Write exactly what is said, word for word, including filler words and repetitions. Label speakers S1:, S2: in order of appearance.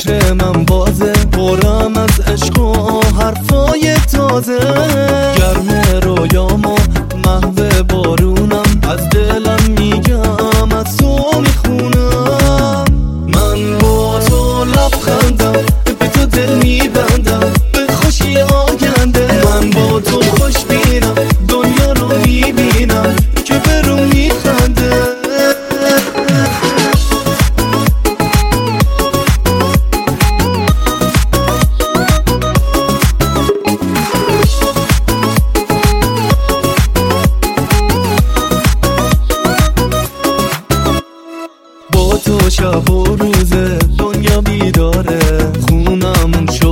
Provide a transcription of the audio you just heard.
S1: چشم من بازه، پرم از عشق و حرفای تازه. گرم رویامو محو بارونم، از دلم میگم از تو میخونم. من با تو لبخندم، به تو دل میبندم، به خوشی آینده. من با تو خوش بینم، دنیا رو میبینم که به رو میخنده. با تو شب و روزه دنیا بیداره، خونمون شد